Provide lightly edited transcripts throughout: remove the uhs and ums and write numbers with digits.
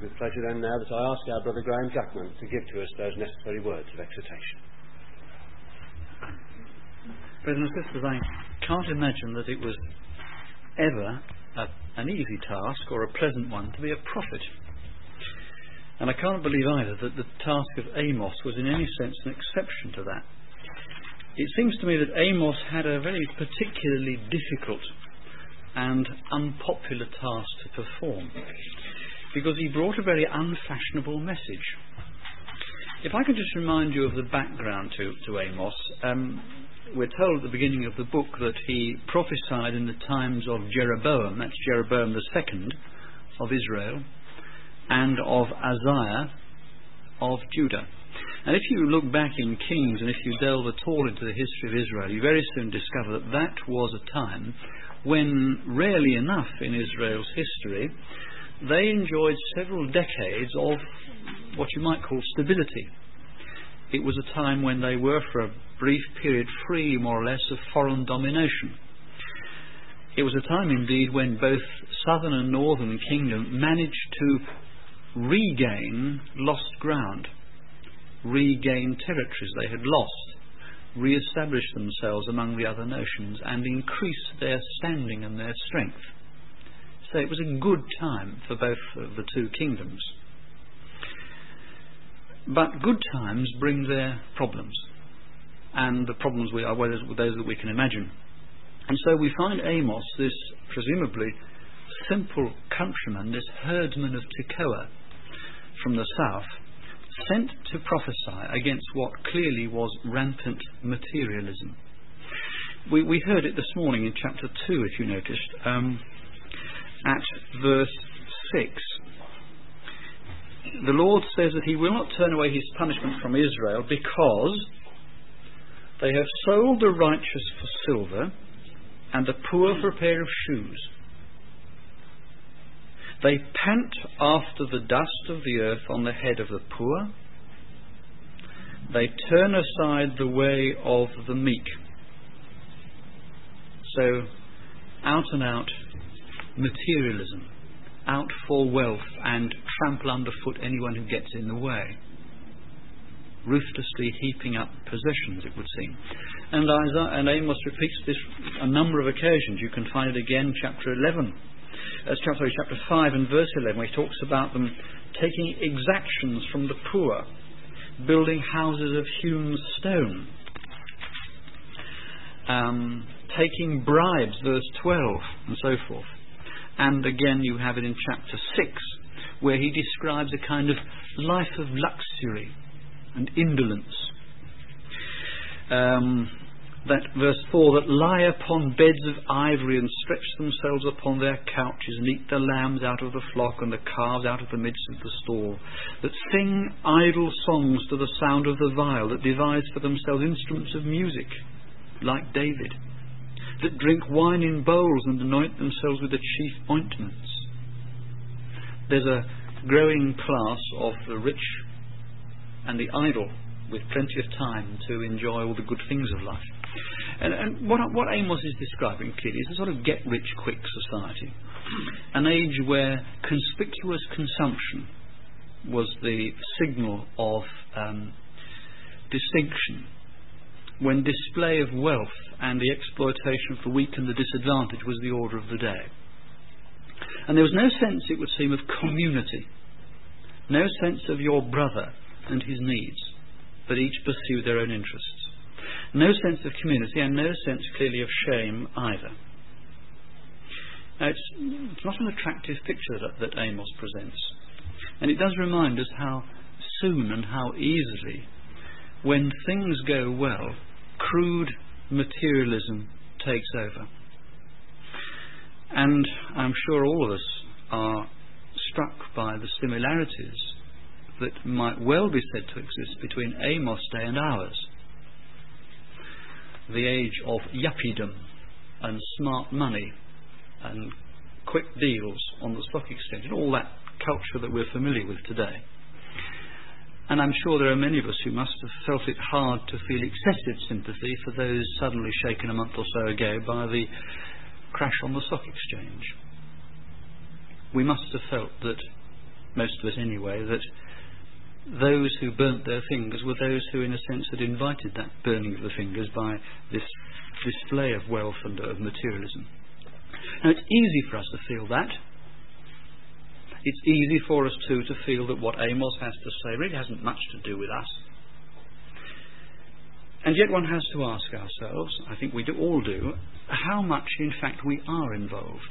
with pleasure then now that I ask our Brother Graham Jackman to give to us those necessary words of exhortation. Brothers and sisters, I can't imagine that it was ever an easy task or a pleasant one to be a prophet. And I can't believe either that the task of Amos was in any sense an exception to that. It seems to me that Amos had a very particularly difficult and unpopular task to perform, because he brought a very unfashionable message. If I could just remind you of the background to Amos, we're told at the beginning of the book that he prophesied in the times of Jeroboam, that's Jeroboam II of Israel, and of Uzziah of Judah. And if you look back in Kings and if you delve at all into the history of Israel, you very soon discover that that was a time when, rarely enough in Israel's history, they enjoyed several decades of what you might call stability. It was a time when they were for a brief period free, more or less, of foreign domination. It was a time indeed when both southern and northern kingdom managed to regain lost ground, regain territories they had lost, re-establish themselves among the other nations, and increase their standing and their strength. So it was a good time for both of the two kingdoms. But good times bring their problems, and the problems are those that we can imagine. And so we find Amos, this presumably simple countryman, this herdsman of Tekoa from the south, sent to prophesy against what clearly was rampant materialism. We heard it this morning in chapter 2, if you noticed, at verse 6. The Lord says that he will not turn away his punishment from Israel because they have sold the righteous for silver and the poor for a pair of shoes. They pant after the dust of the earth on the head of the poor. They turn aside the way of the meek. So, out and out materialism, out for wealth and trample underfoot anyone who gets in the way. Ruthlessly heaping up possessions, it would seem. And Amos repeats this a number of occasions. You can find it again, chapter 5 and verse 11, where he talks about them taking exactions from the poor, building houses of hewn stone, taking bribes, verse 12, and so forth. And again you have it in chapter 6, where he describes a kind of life of luxury and indolence. That verse 4, that lie upon beds of ivory and stretch themselves upon their couches and eat the lambs out of the flock and the calves out of the midst of the stall, that sing idle songs to the sound of the viol, that devise for themselves instruments of music like David, that drink wine in bowls and anoint themselves with the chief ointments. There's a growing class of the rich and the idle with plenty of time to enjoy all the good things of life. And what Amos is describing clearly is a sort of get-rich-quick society, an age where conspicuous consumption was the signal of distinction, when display of wealth and the exploitation of the weak and the disadvantaged was the order of the day. And there was no sense, it would seem, of community, no sense of your brother and his needs, but each pursued their own interests. No sense of community and no sense clearly of shame either. Now it's not an attractive picture that Amos presents, and it does remind us how soon and how easily, when things go well, crude materialism takes over. And I'm sure all of us are struck by the similarities that might well be said to exist between Amos' day and ours. The age of yuppiedom and smart money and quick deals on the stock exchange and all that culture that we're familiar with today. And I'm sure there are many of us who must have felt it hard to feel excessive sympathy for those suddenly shaken a month or so ago by the crash on the stock exchange. We must have felt that most of us anyway, that those who burnt their fingers were those who in a sense had invited that burning of the fingers by this display of wealth and of materialism. Now it's easy for us to feel that. It's easy for us too to feel that what Amos has to say really hasn't much to do with us. And yet one has to ask ourselves, I think we all do, how much in fact we are involved.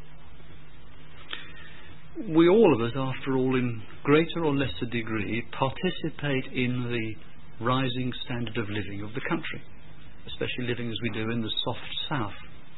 We all of us, after all, in greater or lesser degree, participate in the rising standard of living of the country, especially living as we do in the soft south.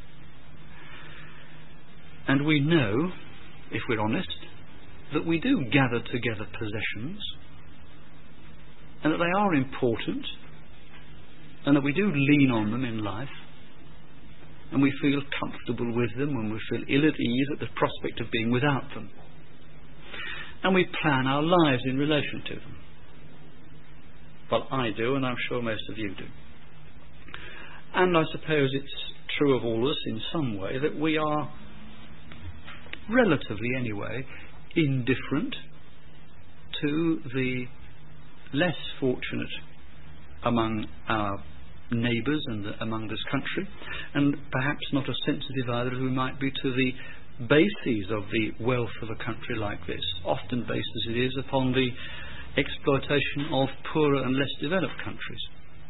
And we know, if we're honest, that we do gather together possessions, and that they are important, and that we do lean on them in life, and we feel comfortable with them, and we feel ill at ease at the prospect of being without them. And we plan our lives in relation to them. Well, I do, and I'm sure most of you do. And I suppose it's true of all of us in some way that we are, relatively anyway, indifferent to the less fortunate among our neighbours and among this country, and perhaps not as sensitive either as we might be to the bases of the wealth of a country like this, often based as it is upon the exploitation of poorer and less developed countries.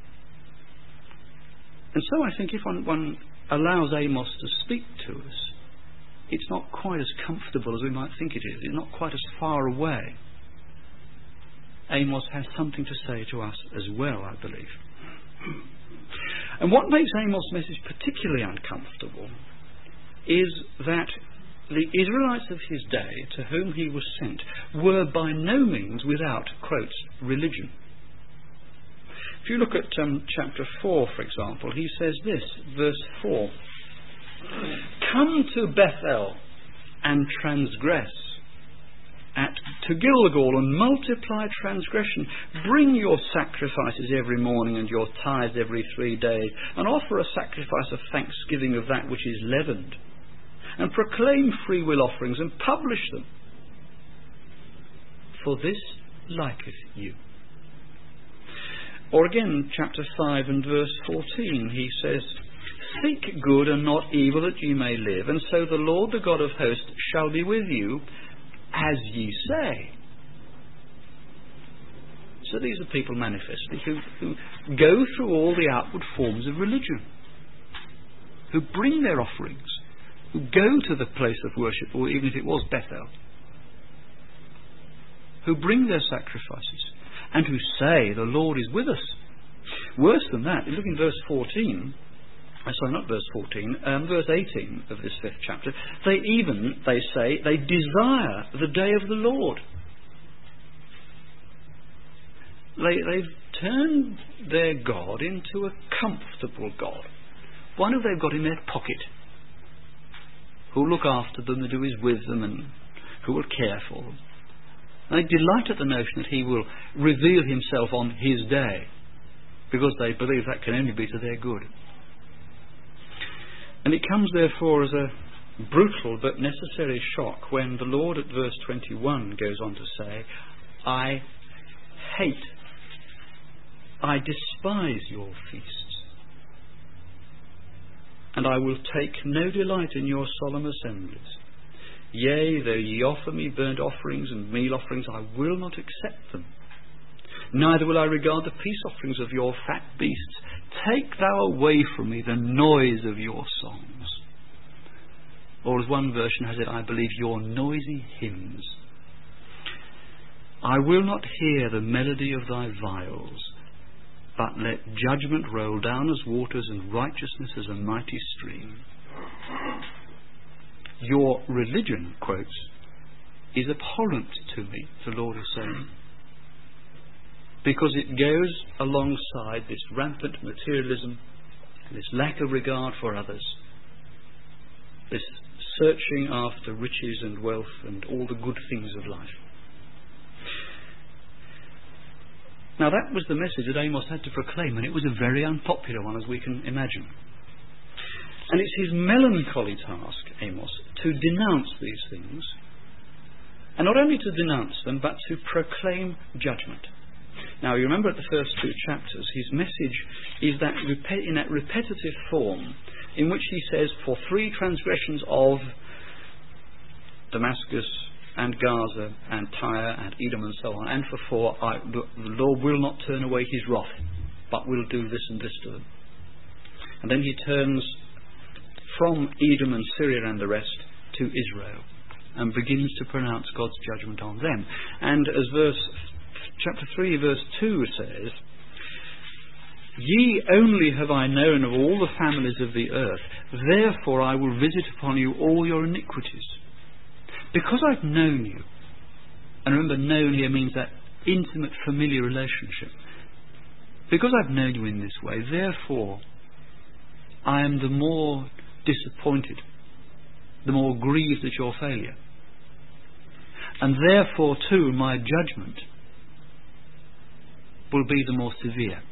And so I think if one allows Amos to speak to us, it's not quite as comfortable as we might think it is. It's not quite as far away. Amos has something to say to us as well, I believe. And what makes Amos' message particularly uncomfortable is that the Israelites of his day, to whom he was sent, were by no means without, quote, religion. If you look at chapter 4, for example, he says this, verse 4, "Come to Bethel and transgress, to Gilgal and multiply transgression. Bring your sacrifices every morning and your tithes every 3 days, and offer a sacrifice of thanksgiving of that which is leavened, and proclaim freewill offerings and publish them. For this liketh you." Or again, chapter 5 and verse 14, he says, "Seek good and not evil, that ye may live, and so the Lord, the God of hosts, shall be with you, as ye say." So these are people manifestly who go through all the outward forms of religion, who bring their offerings, who go to the place of worship, or even if it was Bethel, who bring their sacrifices, and who say the Lord is with us. Worse than that, look in verse 14, verse 18 of this 5th chapter, they say, they desire the day of the Lord. They've turned their God into a comfortable God, one who they've got in their pocket, who will look after them and who is with them and who will care for them. They delight at the notion that he will reveal himself on his day, because they believe that can only be to their good. And it comes therefore as a brutal but necessary shock when the Lord at verse 21 goes on to say, "I hate, I despise your feasts, and I will take no delight in your solemn assemblies. Yea, though ye offer me burnt offerings and meal offerings, I will not accept them. Neither will I regard the peace offerings of your fat beasts. Take thou away from me the noise of your songs." Or as one version has it, I believe, your noisy hymns. "I will not hear the melody of thy viols, but let judgment roll down as waters and righteousness as a mighty stream." Your religion, quotes, is abhorrent to me, the Lord is saying, because it goes alongside this rampant materialism, this lack of regard for others, this searching after riches and wealth and all the good things of life. Now that was the message that Amos had to proclaim, and it was a very unpopular one, as we can imagine. And it's his melancholy task, Amos, to denounce these things And not only to denounce them, but to proclaim judgment. Now, you remember at the first two chapters, his message is that in that repetitive form in which he says, for 3 transgressions of Damascus and Gaza and Tyre and Edom and so on, and for 4, the Lord will not turn away his wrath, but will do this and this to them. And then he turns from Edom and Syria and the rest to Israel and begins to pronounce God's judgment on them. And as chapter 3 verse 2 says, ye only have I known of all the families of the earth, therefore I will visit upon you all your iniquities. Because I've known you, and remember, known here means that intimate familiar relationship. Because I've known you in this way, therefore I am the more disappointed, the more grieved at your failure. And therefore too my judgment will be the more severe.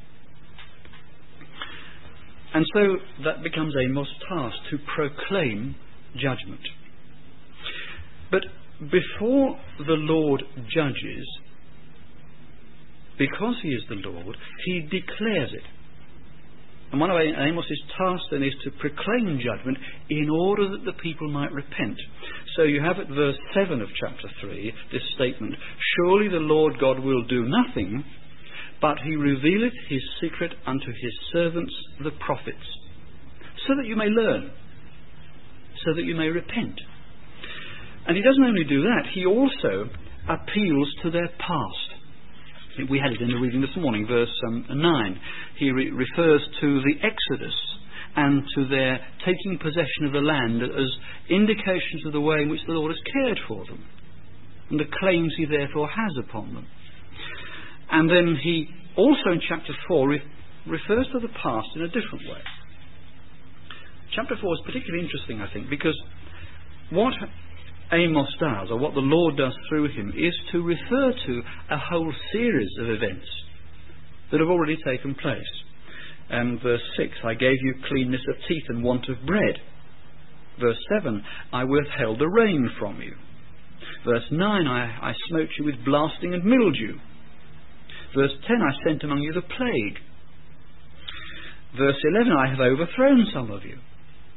And so that becomes Amos' task, to proclaim judgment. But before the Lord judges, because he is the Lord, he declares it. And one of Amos' tasks then is to proclaim judgment in order that the people might repent. So you have at verse 7 of chapter 3 this statement, surely the Lord God will do nothing, but he revealeth his secret unto his servants the prophets, so that you may learn, so that you may repent. And he doesn't only do that, he also appeals to their past. We had it in the reading this morning, verse 9. He refers to the Exodus and to their taking possession of the land as indications of the way in which the Lord has cared for them and the claims he therefore has upon them. And then he also in chapter 4 refers to the past in a different way. Chapter 4 is particularly interesting, I think, because what Amos does, or what the Lord does through him, is to refer to a whole series of events that have already taken place. Verse 6, I gave you cleanness of teeth and want of bread. Verse 7, I withheld the rain from you. Verse 9, I smote you with blasting and mildew. Verse 10, I sent among you the plague. Verse 11, I have overthrown some of you.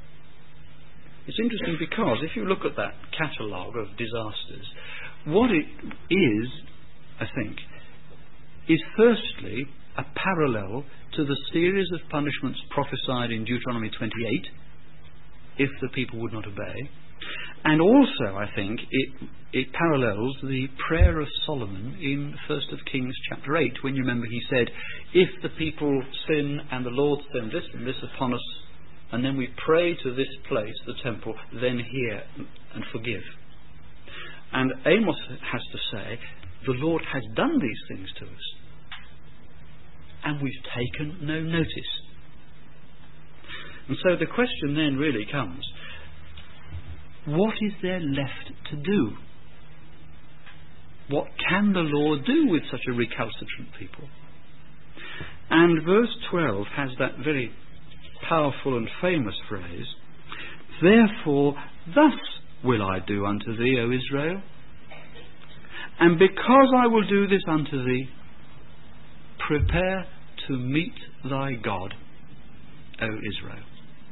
It's interesting because if you look at that catalogue of disasters, what it is, I think, is firstly a parallel to the series of punishments prophesied in Deuteronomy 28, if the people would not obey. And also, I think, it parallels the prayer of Solomon in 1 Kings chapter 8, when you remember he said, if the people sin and the Lord send this and this upon us, and then we pray to this place, the temple, then hear and forgive. And Amos has to say, the Lord has done these things to us, and we've taken no notice. And so the question then really comes, what is there left to do? What can the Lord do with such a recalcitrant people? And verse 12 has that very powerful and famous phrase, therefore thus will I do unto thee, O Israel, and because I will do this unto thee, prepare to meet thy God, O Israel.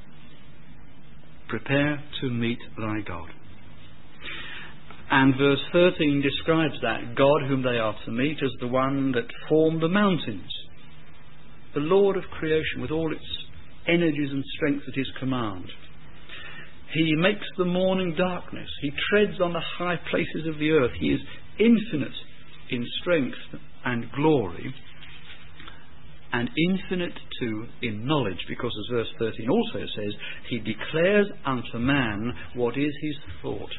Prepare to meet thy God. And verse 13 describes that God whom they are to meet as the one that formed the mountains, the Lord of creation with all its energies and strength at his command. He makes the morning darkness. He treads on the high places of the earth. He is infinite in strength and glory, and infinite too in knowledge, because as verse 13 also says, he declares unto man what is his thought.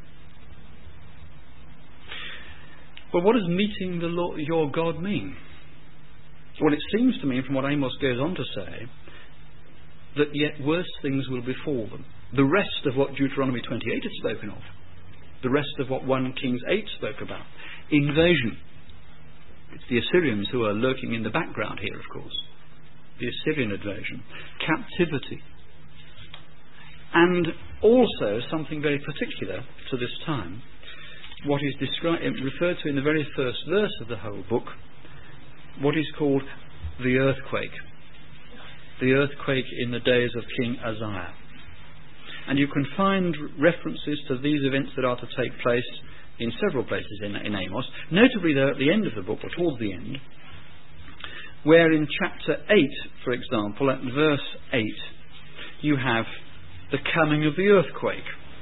But what does meeting the Lord, your God mean? Well, it seems to me, from what Amos goes on to say, that yet worse things will befall them. The rest of what Deuteronomy 28 had spoken of, the rest of what 1 Kings 8 spoke about, invasion. It's the Assyrians who are lurking in the background here, of course. The Assyrian invasion, captivity, and also something very particular to this time, what is referred to in the very first verse of the whole book, what is called the earthquake. The earthquake in the days of King Uzziah. And you can find references to these events that are to take place in several places in Amos, notably though at the end of the book, or towards the end, where in chapter 8, for example, at verse 8, you have the coming of the earthquake.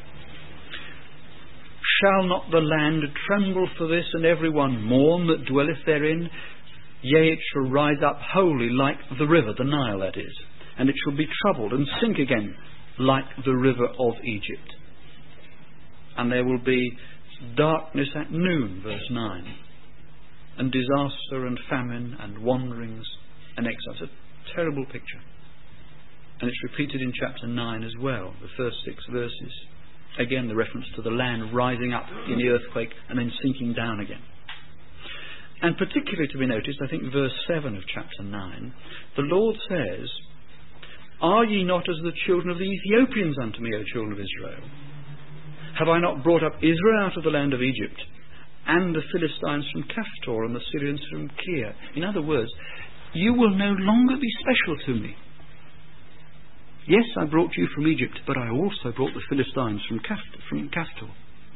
Shall not the land tremble for this, and everyone mourn that dwelleth therein? Yea, it shall rise up wholly like the river, the Nile that is, and it shall be troubled and sink again like the river of Egypt. And there will be darkness at noon, verse 9, and disaster and famine and wanderings and exile. It's a terrible picture. And it's repeated in chapter 9 as well, the first 6 verses. Again, the reference to the land rising up in the earthquake and then sinking down again. And particularly to be noticed, I think verse 7 of chapter 9, the Lord says, Are ye not as the children of the Ethiopians unto me, O children of Israel? Have I not brought up Israel out of the land of Egypt, and the Philistines from Caphtor, and the Syrians from Kir? In other words, you will no longer be special to me. Yes, I brought you from Egypt, but I also brought the Philistines from Caphtor.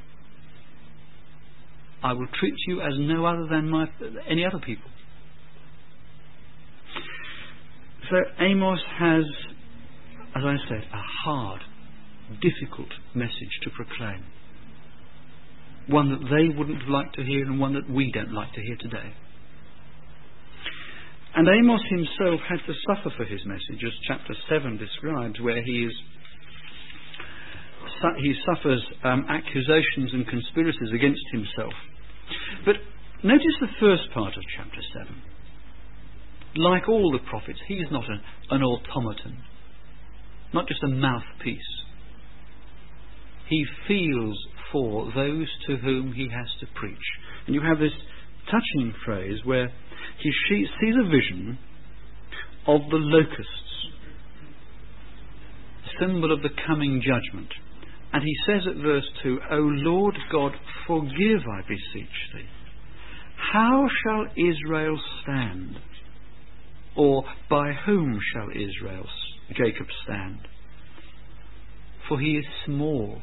I will treat you as no other than any other people. So Amos has, as I said, a hard, difficult message to proclaim. One that they wouldn't like to hear, and one that we don't like to hear today. And Amos himself had to suffer for his message, as chapter 7 describes, where he suffers accusations and conspiracies against himself. But notice the first part of chapter 7. Like all the prophets, he is not an automaton, not just a mouthpiece. He feels for those to whom he has to preach. And you have this touching phrase where he sees a vision of the locusts, symbol of the coming judgment. And he says at verse 2, O Lord God, forgive, I beseech thee. How shall Israel stand? Or by whom shall Jacob stand? For he is small.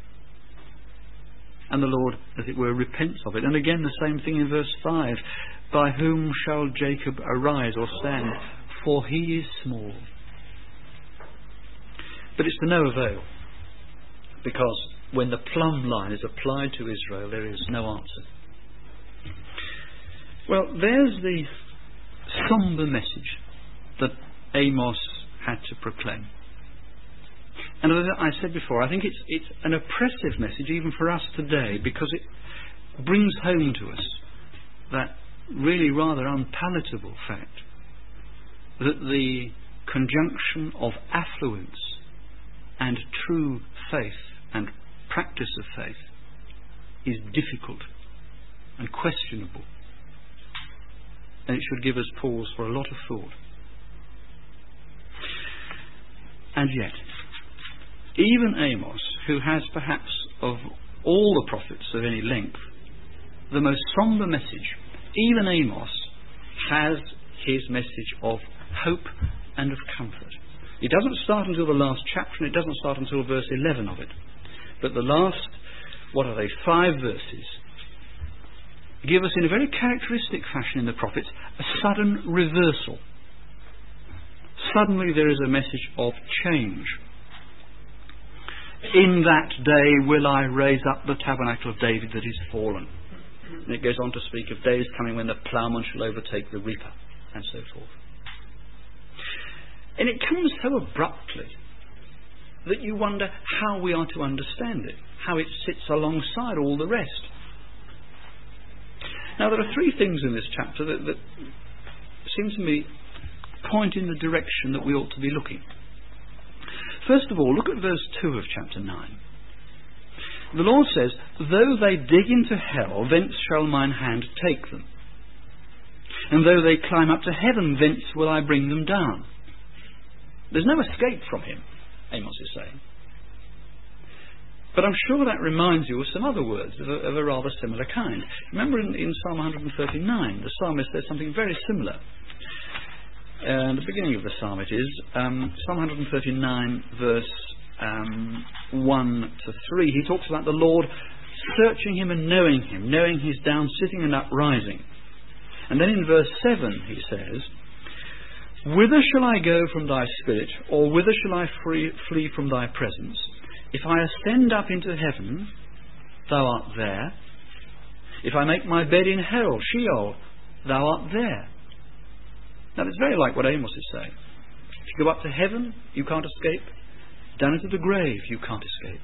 And the Lord, as it were, repents of it. And again the same thing in verse 5. By whom shall Jacob arise or stand? For he is small. But it's to no avail. Because when the plumb line is applied to Israel, there is no answer. Well, there's the sombre message that Amos had to proclaim. And as I said before, I think it's an oppressive message even for us today, because it brings home to us that really rather unpalatable fact that the conjunction of affluence and true faith and practice of faith is difficult and questionable, and it should give us pause for a lot of thought. And yet, even Amos, who has perhaps of all the prophets of any length the most sombre message, even Amos has his message of hope and of comfort. It doesn't start until the last chapter, and it doesn't start until verse 11 of it. But the last, 5 verses, give us in a very characteristic fashion in the prophets a sudden reversal. Suddenly there is a message of change. In that day will I raise up the tabernacle of David that is fallen. And it goes on to speak of days coming when the ploughman shall overtake the reaper, and so forth. And it comes so abruptly that you wonder how we are to understand it, how it sits alongside all the rest. Now there are 3 things in this chapter that seem to me point in the direction that we ought to be looking. First of all, look at verse 2 of chapter 9. The Lord says, Though they dig into hell, thence shall mine hand take them. And though they climb up to heaven, thence will I bring them down. There's no escape from him, Amos is saying. But I'm sure that reminds you of some other words of a rather similar kind. Remember in Psalm 139, the psalmist says something very similar. The beginning of the psalm it is, Psalm 139 verse 1 to 3. He talks about the Lord searching him and knowing his down sitting and uprising. And then in verse 7 he says, whither shall I go from thy spirit, or whither shall I flee from thy presence? If I ascend up into heaven, thou art there. If I make my bed in hell, Sheol, thou art there. Now it's very like what Amos is saying. If you go up to heaven, you can't escape. Down into the grave, you can't escape.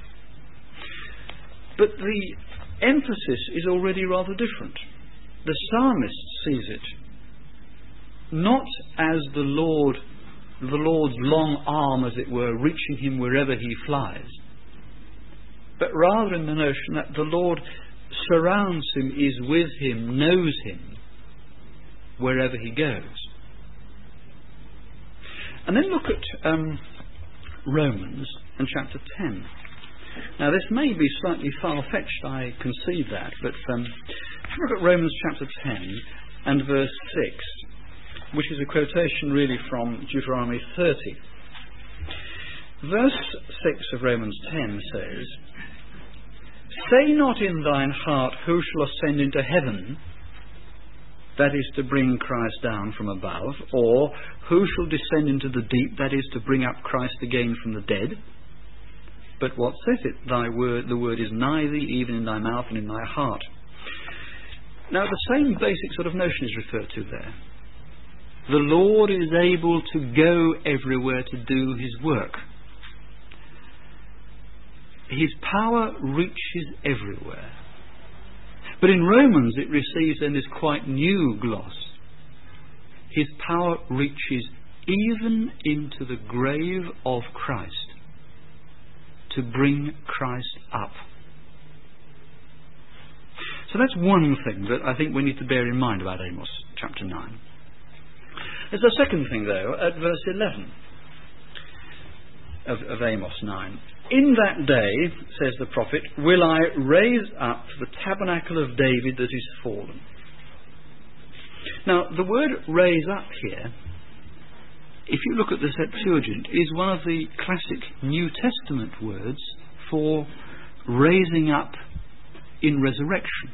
But the emphasis is already rather different. The psalmist sees it not as the Lord's long arm, as it were, reaching him wherever he flies, but rather in the notion that the Lord surrounds him, is with him, knows him wherever he goes. And then look at Romans and chapter 10. Now this may be slightly far-fetched, I concede that, but have a look at Romans chapter 10 and verse 6, which is a quotation really from Deuteronomy 30. Verse 6 of Romans 10 says, say not in thine heart, who shall ascend into heaven, that is to bring Christ down from above, or who shall descend into the deep, that is to bring up Christ again from the dead? But what saith it? The word is nigh thee, even in thy mouth and in thy heart. Now the same basic sort of notion is referred to there. The Lord is able to go everywhere to do his work. His power reaches everywhere. But in Romans it receives then this quite new gloss. His power reaches even into the grave of Christ to bring Christ up. So that's one thing that I think we need to bear in mind about Amos chapter 9. There's a second thing though at verse 11 of Amos 9. In that day, says the prophet, will I raise up the tabernacle of David that is fallen. Now the word raise up here, if you look at the Septuagint, is one of the classic New Testament words for raising up in resurrection.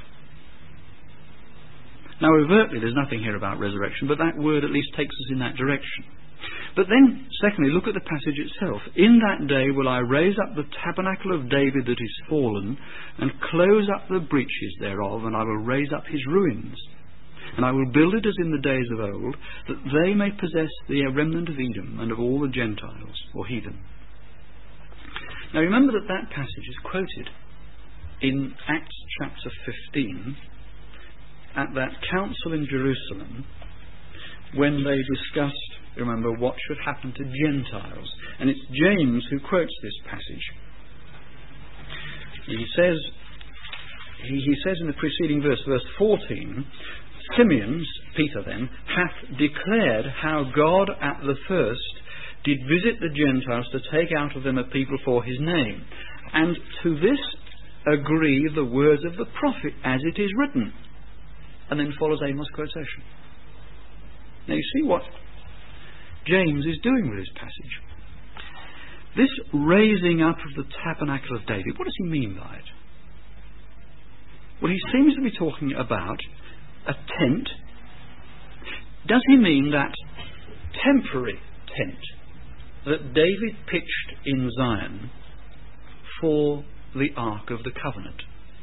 Now overtly there's nothing here about resurrection, but that word at least takes us in that direction. But then, secondly, look at the passage itself. In that day will I raise up the tabernacle of David that is fallen, and close up the breaches thereof, and I will raise up his ruins. And I will build it as in the days of old, that they may possess the remnant of Edom and of all the Gentiles, or heathen. Now remember that that passage is quoted in Acts chapter 15, at that council in Jerusalem, when they discussed, remember, what should happen to Gentiles. And it's James who quotes this passage. He says in the preceding verse 14, Simeon, Peter then, hath declared how God at the first did visit the Gentiles to take out of them a people for his name. And to this agree the words of the prophet as it is written. And then follows Amos' quotation. Now you see what James is doing with this passage. This raising up of the tabernacle of David, what does he mean by it? Well, he seems to be talking about a tent. Does he mean that temporary tent that David pitched in Zion for the Ark of the Covenant?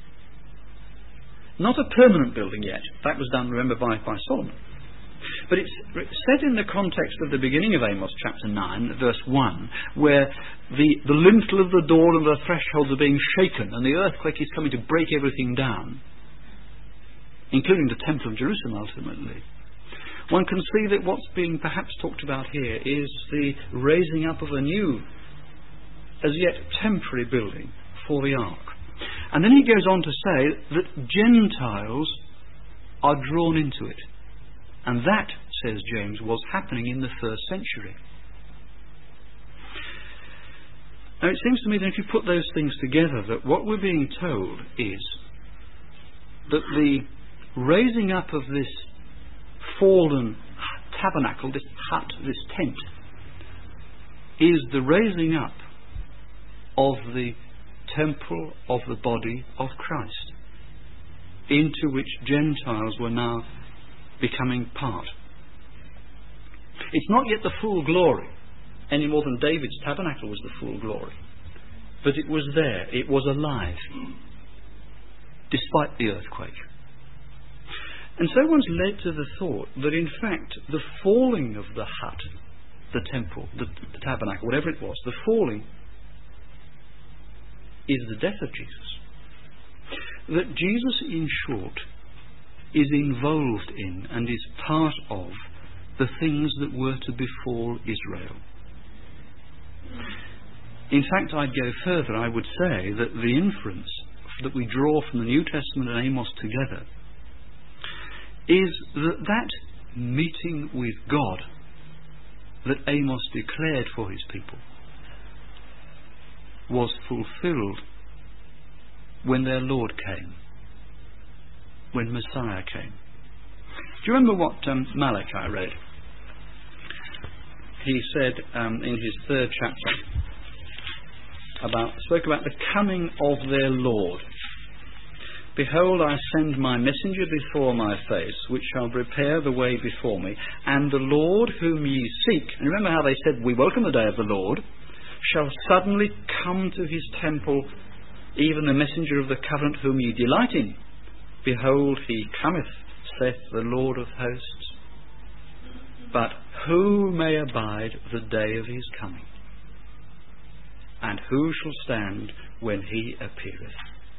Not a permanent building yet. That was done, remember, by Solomon. But it's set in the context of the beginning of Amos chapter 9, verse 1, where the lintel of the door and the thresholds are being shaken, and the earthquake is coming to break everything down, including the Temple of Jerusalem ultimately. One can see that what's being perhaps talked about here is the raising up of a new, as yet temporary building for the Ark. And then he goes on to say that Gentiles are drawn into it. And that, says James, was happening in the first century. Now it seems to me that if you put those things together, that what we're being told is that the raising up of this fallen tabernacle, this hut, this tent, is the raising up of the temple of the body of Christ, into which Gentiles were now becoming part. It's not yet the full glory, any more than David's tabernacle was the full glory, but it was there, it was alive, despite the earthquake. And so one's led to the thought that in fact the falling of the hut, the temple, the tabernacle, whatever it was, the falling is the death of Jesus. That Jesus, in short, is involved in and is part of the things that were to befall Israel. In fact, I'd go further. I would say that the inference that we draw from the New Testament and Amos together is that meeting with God that Amos declared for his people was fulfilled when their Lord came, when Messiah came. Do you remember what Malachi read? He said in his 3rd chapter, spoke about the coming of their Lord. Behold, I send my messenger before my face, which shall prepare the way before me. And the Lord whom ye seek, and remember how they said, we welcome the day of the Lord, shall suddenly come to his temple, even the messenger of the covenant whom ye delight in. Behold, he cometh, saith the Lord of hosts. But who may abide the day of his coming? And who shall stand when he appeareth?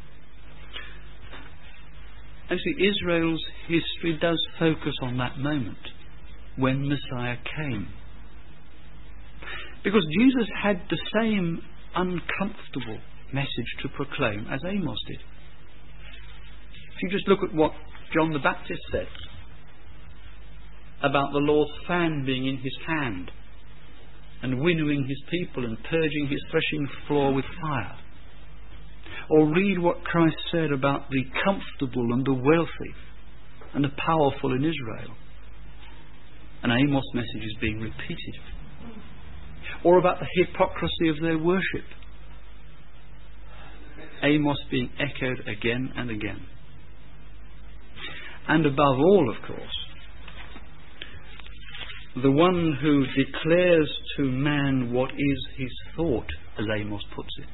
And see, Israel's history does focus on that moment when Messiah came. Because Jesus had the same uncomfortable message to proclaim as Amos did. If you just look at what John the Baptist said about the Lord's fan being in his hand and winnowing his people and purging his threshing floor with fire. Or read what Christ said about the comfortable and the wealthy and the powerful in Israel. And Amos' message is being repeated. Or about the hypocrisy of their worship. Amos being echoed again and again. And above all, of course, the one who declares to man what is his thought, as Amos puts it.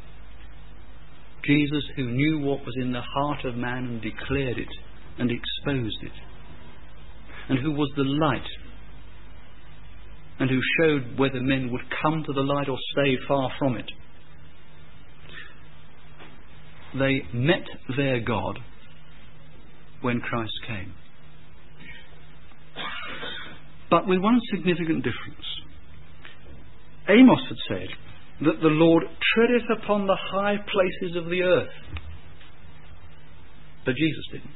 Jesus, who knew what was in the heart of man and declared it and exposed it, and who was the light, and who showed whether men would come to the light or stay far from it. They met their God when Christ came. But with one significant difference. Amos had said that the Lord treadeth upon the high places of the earth. But Jesus didn't.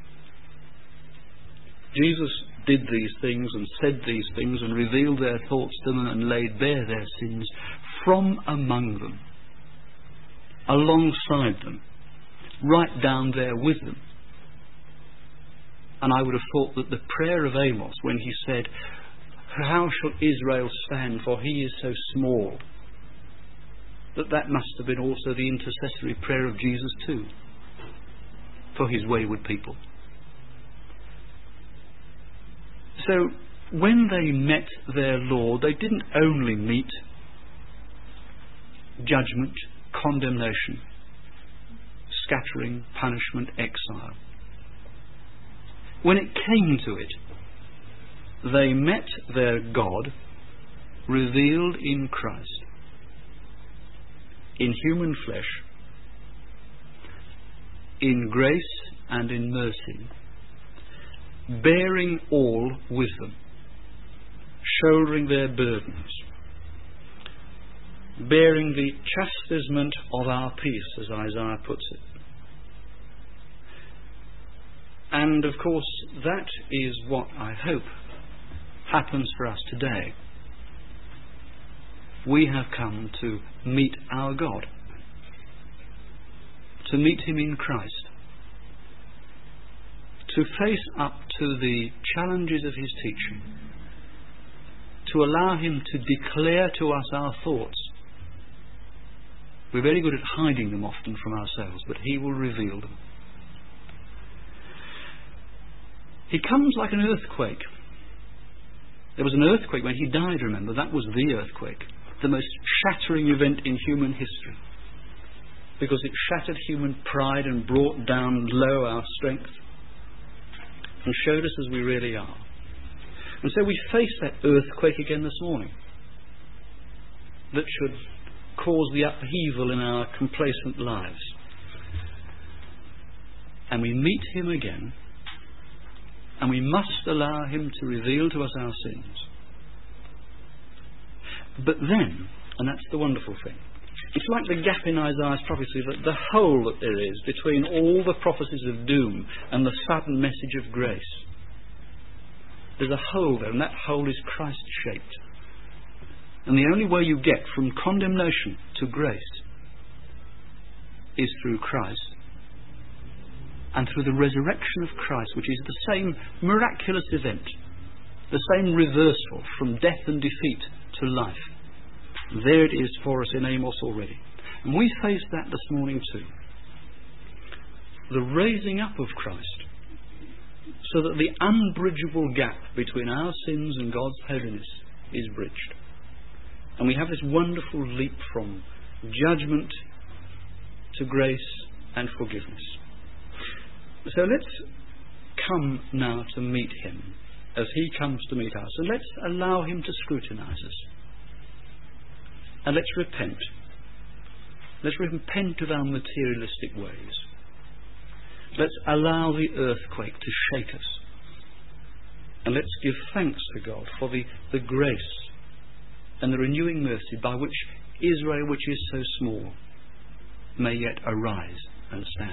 Jesus did these things and said these things and revealed their thoughts to them and laid bare their sins from among them, alongside them, right down there with them. And I would have thought that the prayer of Amos, when he said, how shall Israel stand, for he is so small, that must have been also the intercessory prayer of Jesus too, for his wayward people. So when they met their Lord, they didn't only meet judgment, condemnation, scattering, punishment, exile. When it came to it, they met their God revealed in Christ, in human flesh, in grace and in mercy, bearing all with them, shouldering their burdens, bearing the chastisement of our peace, as Isaiah puts it. And of course, that is what I hope happens for us today. we have come to meet our God, to meet him in Christ, to face up to the challenges of his teaching, to allow him to declare to us our thoughts. We're very good at hiding them often from ourselves, but he will reveal them. He comes like an earthquake. There was an earthquake when he died, remember. That was the earthquake, the most shattering event in human history, because it shattered human pride and brought down low our strength and showed us as we really are. And so we face that earthquake again this morning that should cause the upheaval in our complacent lives. And we meet him again, and we must allow him to reveal to us our sins. But then, and that's the wonderful thing, it's like the gap in Isaiah's prophecy, that the hole that there is between all the prophecies of doom and the sudden message of grace. There's a hole there, and that hole is Christ-shaped. And the only way you get from condemnation to grace is through Christ, and through the resurrection of Christ, which is the same miraculous event, the same reversal from death and defeat to life. There it is for us in Amos already. And we face that this morning too. The raising up of Christ, so that the unbridgeable gap between our sins and God's holiness is bridged. And we have this wonderful leap from judgment to grace and forgiveness. So let's come now to meet him as he comes to meet us. And let's allow him to scrutinize us. And let's repent. Let's repent of our materialistic ways. Let's allow the earthquake to shake us. And let's give thanks to God for the grace and the renewing mercy by which Israel, which is so small, may yet arise and stand.